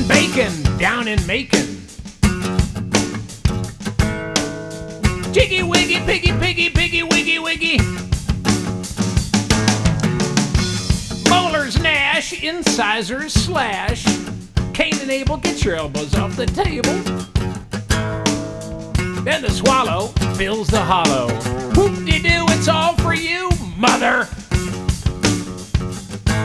and bacon down in Macon. Jiggy wiggy, piggy, piggy, piggy, wiggy, wiggy. Molars gnash, incisors slash. Cain and Abel, get your elbows off the table. Then the swallow fills the hollow. Whoop-de-doo, it's all for you, mother.